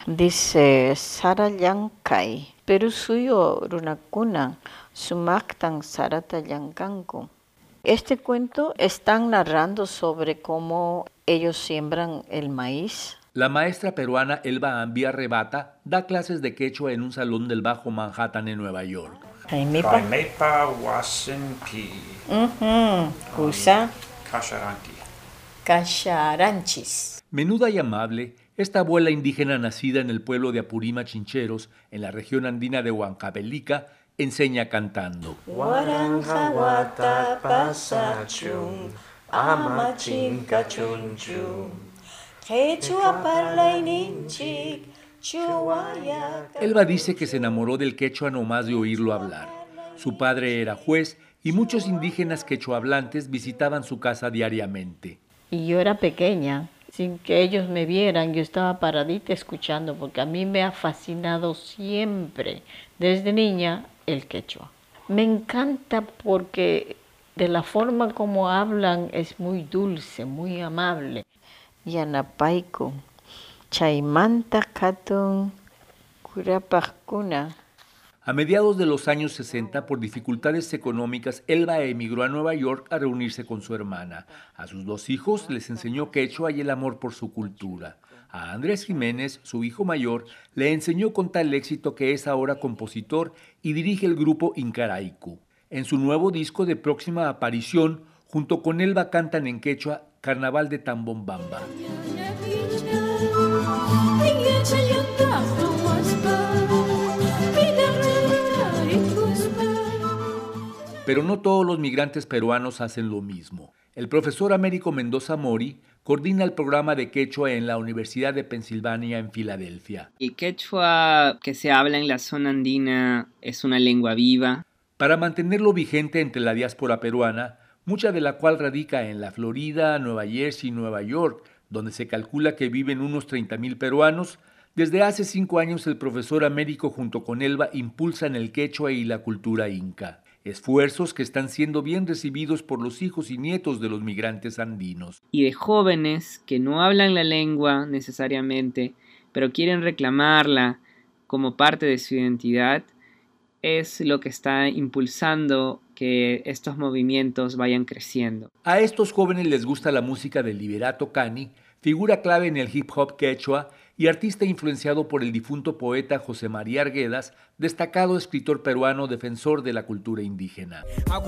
Dice Sara Yankay, Perú suyo runakuna, sumaktan sarata yankanku. Este cuento están narrando sobre cómo ellos siembran el maíz. La maestra peruana Elba Ambía Rebata da clases de quechua en un salón del Bajo Manhattan en Nueva York. Kaimepa wasinpi. Kusa. Kasharanti. Menuda y amable, esta abuela indígena nacida en el pueblo de Apurima Chincheros, en la región andina de Huancavelica, enseña cantando. Elba dice que se enamoró del quechua nomás de oírlo hablar. Su padre era juez y muchos indígenas quechuahablantes visitaban su casa diariamente. Y yo era pequeña, sin que ellos me vieran, yo estaba paradita escuchando, porque a mí me ha fascinado siempre, desde niña, el quechua. Me encanta porque de la forma como hablan es muy dulce, muy amable. Yanapayku, chaymanta katun kurapajkuna. A mediados de los años 60, por dificultades económicas, Elba emigró a Nueva York a reunirse con su hermana. A sus 2 hijos les enseñó quechua y el amor por su cultura. A Andrés Jiménez, su hijo mayor, le enseñó con tal éxito que es ahora compositor y dirige el grupo Incaraiku. En su nuevo disco de próxima aparición, junto con Elba cantan en quechua Carnaval de Tambombamba. Pero no todos los migrantes peruanos hacen lo mismo. El profesor Américo Mendoza Mori coordina el programa de quechua en la Universidad de Pensilvania en Filadelfia. El quechua que se habla en la zona andina es una lengua viva. Para mantenerlo vigente entre la diáspora peruana, mucha de la cual radica en la Florida, Nueva Jersey y Nueva York, donde se calcula que viven unos 30,000 peruanos, desde hace 5 años el profesor Américo junto con Elba impulsan el quechua y la cultura inca. Esfuerzos que están siendo bien recibidos por los hijos y nietos de los migrantes andinos. Y de jóvenes que no hablan la lengua necesariamente, pero quieren reclamarla como parte de su identidad, es lo que está impulsando que estos movimientos vayan creciendo. A estos jóvenes les gusta la música de Liberato Cani, figura clave en el hip hop quechua y artista influenciado por el difunto poeta José María Arguedas, destacado escritor peruano defensor de la cultura indígena.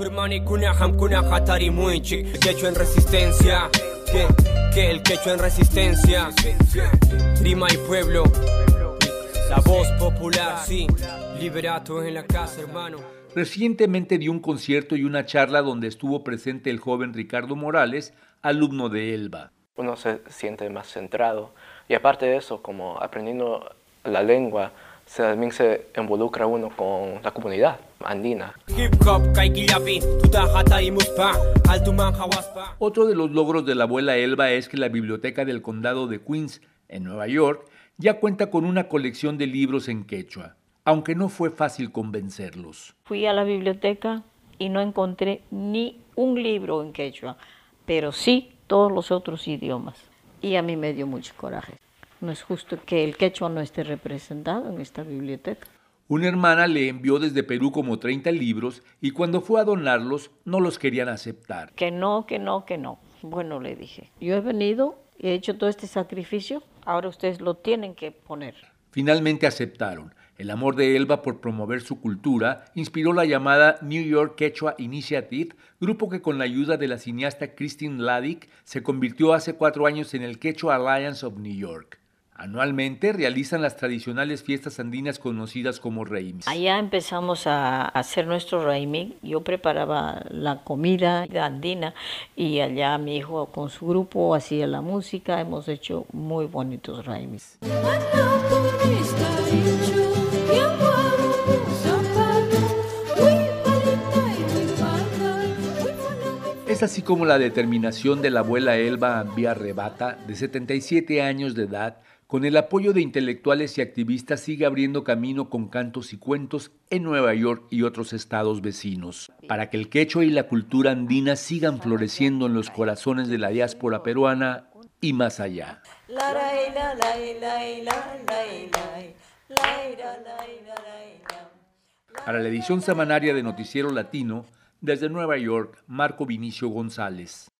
Quechua en resistencia, que el quechua en resistencia, prima y pueblo, la voz popular, sí, Liberato en la casa, hermano. Recientemente dio un concierto y una charla donde estuvo presente el joven Ricardo Morales, alumno de Elba. Uno se siente más centrado y aparte de eso, como aprendiendo la lengua, también se involucra uno con la comunidad andina. Otro de los logros de la abuela Elba es que la biblioteca del condado de Queens, en Nueva York, ya cuenta con una colección de libros en quechua, aunque no fue fácil convencerlos. Fui a la biblioteca y no encontré ni un libro en quechua, pero sí todos los otros idiomas. Y a mí me dio mucho coraje. No es justo que el quechua no esté representado en esta biblioteca. Una hermana le envió desde Perú como 30 libros y cuando fue a donarlos no los querían aceptar. Que no. Bueno, le dije, yo he venido, he hecho todo este sacrificio, ahora ustedes lo tienen que poner. Finalmente aceptaron. El amor de Elba por promover su cultura inspiró la llamada New York Quechua Initiative, grupo que con la ayuda de la cineasta Christine Ladik se convirtió hace 4 años en el Quechua Alliance of New York. Anualmente realizan las tradicionales fiestas andinas conocidas como Reimis. Allá empezamos a hacer nuestro Reimis. Yo preparaba la comida andina y allá mi hijo con su grupo hacía la música. Hemos hecho muy bonitos Reimis. Es así como la determinación de la abuela Elba Ambía Rebata, de 77 años de edad, con el apoyo de intelectuales y activistas, sigue abriendo camino con cantos y cuentos en Nueva York y otros estados vecinos, para que el quechua y la cultura andina sigan floreciendo en los corazones de la diáspora peruana y más allá. Para la edición semanaria de Noticiero Latino, desde Nueva York, Marco Vinicio González.